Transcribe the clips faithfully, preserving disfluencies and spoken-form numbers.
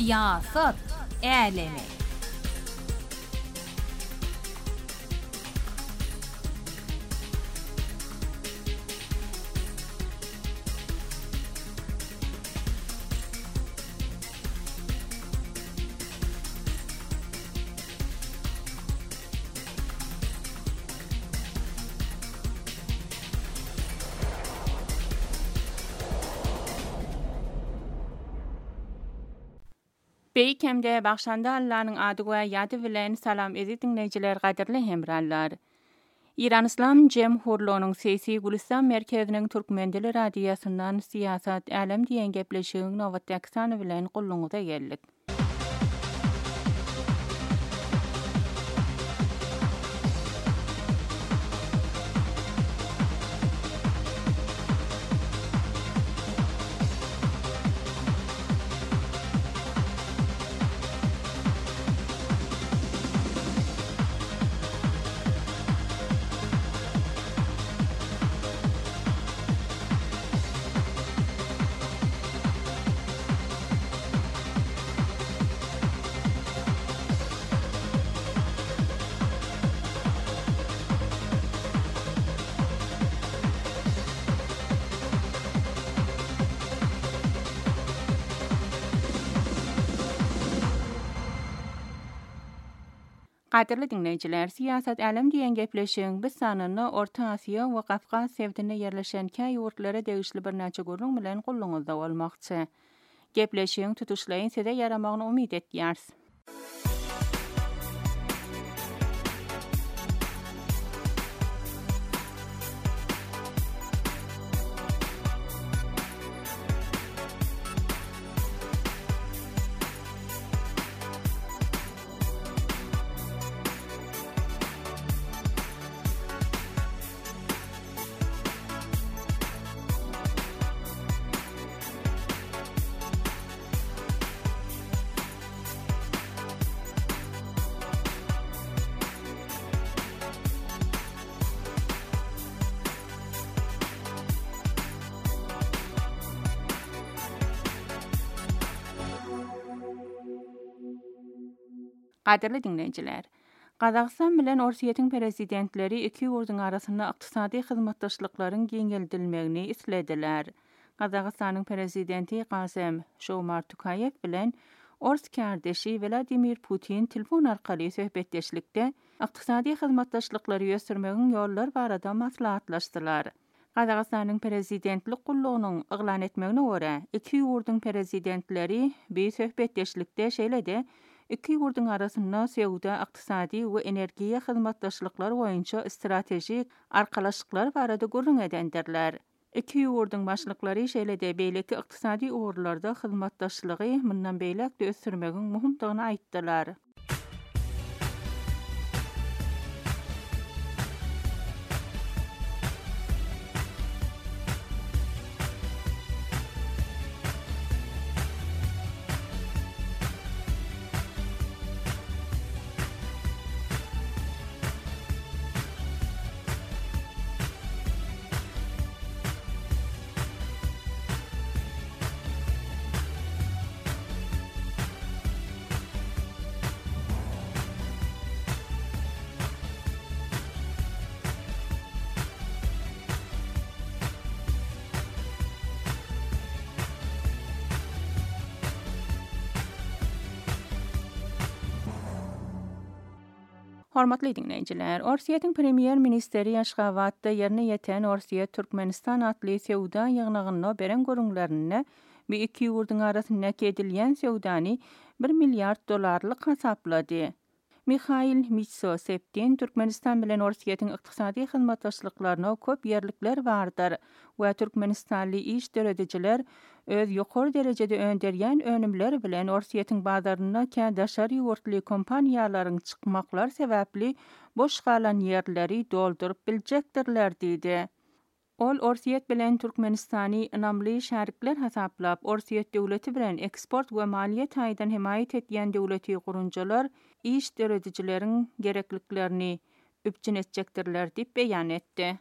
Siyasat Alemi. Beýkemde başlanda Allah'ın adı we ýady bilen salam ezi dinleýijiler, gaderli hemrallar. İran İslam Jemhurluğunyň Sesi Gülistan merkeziniň Türkmen dili radiýasyndan Siyasat Alem diýen gepleşigiň nowatdaky sany bilen gulluňyza geldik. Gaderli dinleýijiler, Siyasat Alem diýen gepleşigiň biz sanyny Orta Asia we Kafkas sebdinde ýerleşen käý ýurtlara degişli bir näçe gurrun bilen gulluňyzda bolmakçy. Gepleşigiň tutuşlaryň size ýaramagyny umyt etýäris. Gaderli dinleýijiler, Gazaqstan bilen Orsiýetiň prezidentleri iki ýurduň arasynda ykdysady hyzmatdaşlyklaryň geňeldilmegini islediler. Gazaqstanyň prezidenti Kasem Jomart Tokayew bilen Ors kardeşi Vladimir Putin telefon arkaly söhbetdeşlikde ykdysady hyzmatdaşlyklary ýösürmegiň ýolları barada maslahatlaşdylar. Gazaqstanyň prezidentlik gullugynyň yglan etmegine görä, iki ýurduň prezidentleri bir söhbetdeşlikde şeýlede iki ýurduň arasynda sowda, ykdysady we energiýa hyzmatdaşlyklary boýunça strategik arkalaşyklar barada gurrun edendirler. İki ýurduň başlyklary şeýlede beýleki ykdysady ugrlarda hyzmatdaşlygy mundan beýlek ösürmegiň muhimdygyny aýtdylar. Hormatly dinleýijiler, Orsiýetiň premier ministeri Aşgabatda ýerine ýeten Orsiýet Türkmenistan atly sowda ýygnagyna beren görüňlerini we iki ýurduň arasynda kedilýän sowdany bir milliard dollarlyk hasaplady. Mikhail Mitsoseptin Türkmenistan bilen Orsiýetiň ykdysady hyzmatdaşlyklaryna köp ýerlikler bardyr we Türkmenistanly iş dörediciler öz ýokary derejede önderýän önümler bilen Orsiýetiň bazaryna kädaşar ýurtly kompaniýalaryň çykmaklar sebäpli boş galan ýerleri doldurup biljekdirler diýdi. Ol Orsiýet bilen Türkmenistany ynamly şärikler hasaplap, Orsiýet döwleti bilen eksport we maliýet aýdan himayet etýän döwleti gurunjalar iş döredicileriň gerekliklerini üpçün etjekdirler diýip beýan etdi.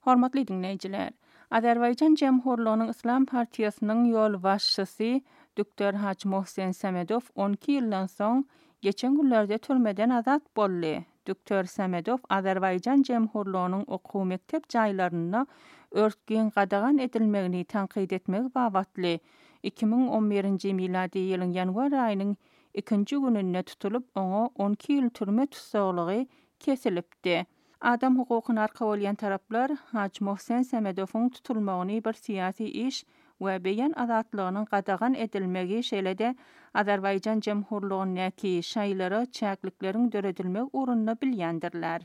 Hormatly dinleyijiler, Azerbaycan Cemhurluğunyň Islam Partiýasynyň ýol başçysy doktor Haji Mohsen Samedow on iki ýyldan soň geçen günlerde türmeden azat boldy. doktor Samedow Azerbaycan Cemhurluğunyň okuw mektep jaýlaryna örtgen gadagan edilmegini tanqid etmek babatly iki ming on birinji miladi ýylyň ýanwar aýynyň ikinji gününe tutulup oňa on iki ýyl türme tutsaglygy kesilipdi. Adam hukukyny arka bolýan taraplar Haji Mohsen Samedowyň tutulmagyny bir siyasi iş we beýan azatlygynyň gadagan edilmegi şeýle-de Azerbaycan Cemhurluğunyňky şaýlara çäklikleriň döredilmek urunyna bilýändirler.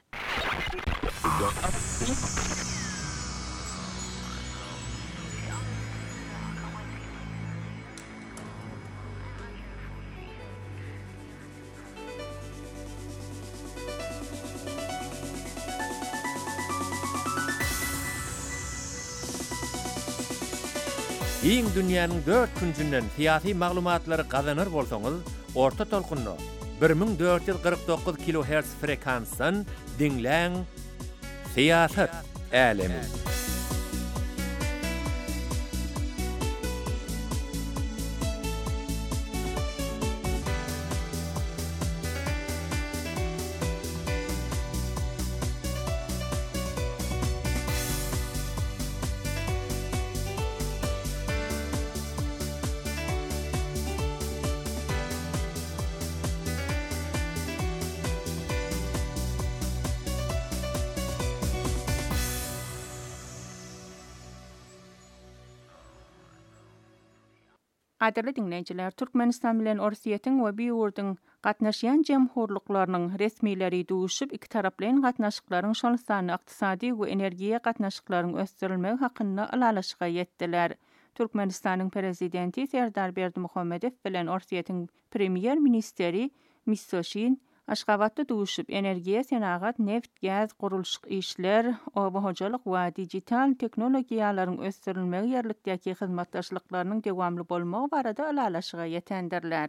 Iň dünýäniň dört küncünden siyasi maglumatlary gazanır bolsaňyz, orta tolkunny bir ming dört ýüz kırk dokuz kilohertz frekansdan dinläň. Siýasat älemi. Gaderli dinleyijiler, Türkmenistan bilen Orsiýetiň we Biýurdyň gatnaşýan jemhurlyklarynyň resmileri duşup iki taraplyň gatnaşyklaryň şol sany ykdysady we energiýa gatnaşyklaryň ösdirilmegi hakynda alalaşyga ýetdiler. Türkmenistanyň prezidenti Serdar Berdimuhammedow bilen Orsiýetiň premier ministeri Misoshin Aşgabatda duşup energiýa, senagat, neft, gaz, gurulşyk işler, oba hojalyk we digital teknologiýalaryň ösdirilmegi ýerlikdäki hyzmatdaşlyklarynyň dewamly bolmagy barada alalaşyga ýetendirler.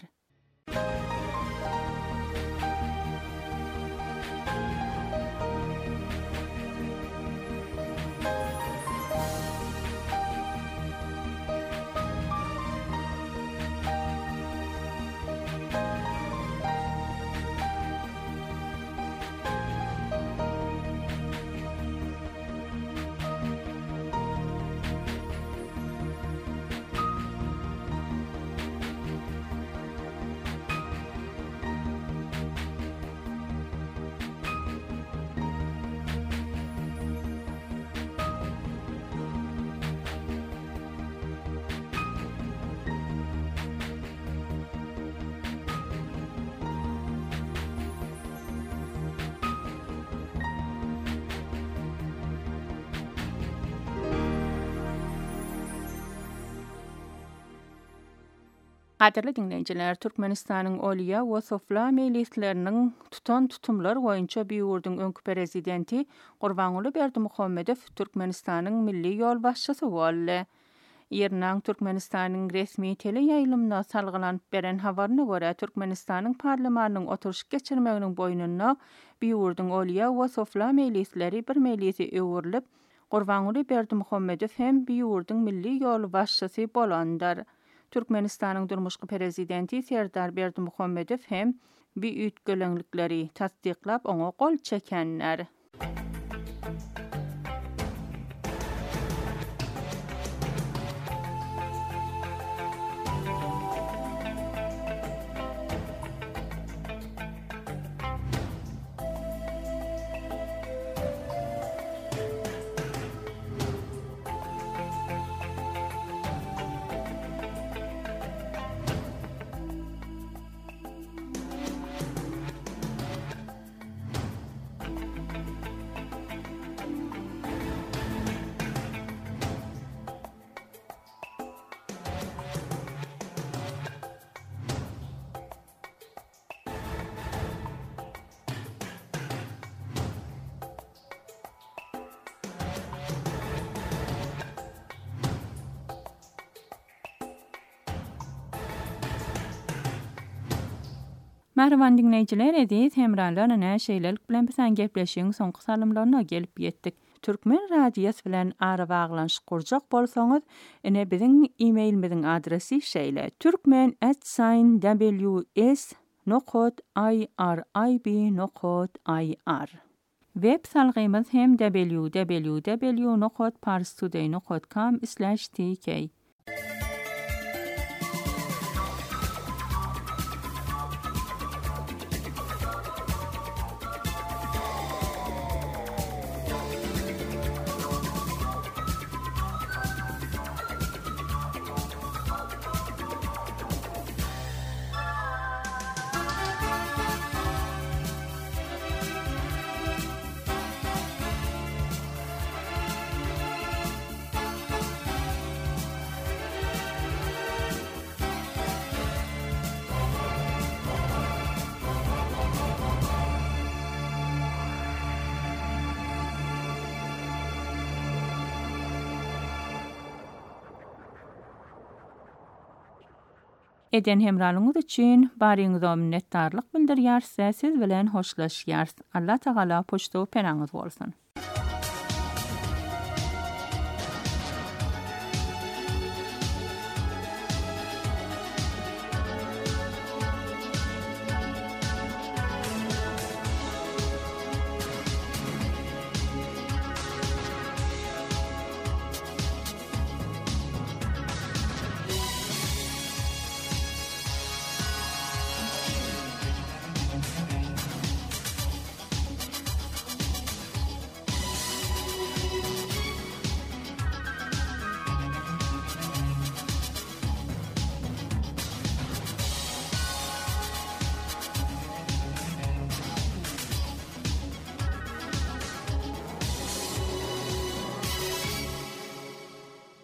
Gaderli dinleyijiler, Türkmenistanyň Olya we Sofla mejlisleriniň tutan tutumlar boýunça Biýurdyň öňkü prezidenti Gurbanuly Berdimuhammedow Türkmenistanyň milli ýol başçysy boldy. Ýernaň Türkmenistanyň resmi tele ýaýlymyna salgylanyp beren habaryna görä Türkmenistanyň parlamentanyň oturuş geçirmeginiň boýnuna Biýurdyň Olya we Sofla mejlisleri bir mejlisi öwürilip Gurbanuly Berdimuhammedow hem Biýurdyň milli ýol başçysy bolandyr. Türkmenistanyň durmuşky prezidenti Serdar Berdimuhammedow hem bi üýtgelenlikleri tasdiklap oňa gol çekenler. Merhaban dinleyijiler, ediz hemralarına näşeýlelik bilen bilen gepleşiň soňky salymlaryna gelip ýetdik. Türkmen radiyası bilen ara bağlanış kurjak bolsaňyz, ine biziň e-mailimiziň adresi şeýle: türkmen at w s nokta i r i b nokta i r. Web salgymyz hem w w w nokta parstoday nokta com slash t k. Eden hemralyňyz üçin baryňyza minnetdarlyk bildirýär, siz bilen hoşlaşýar. Allah Taala poşto penaňyz bolsun.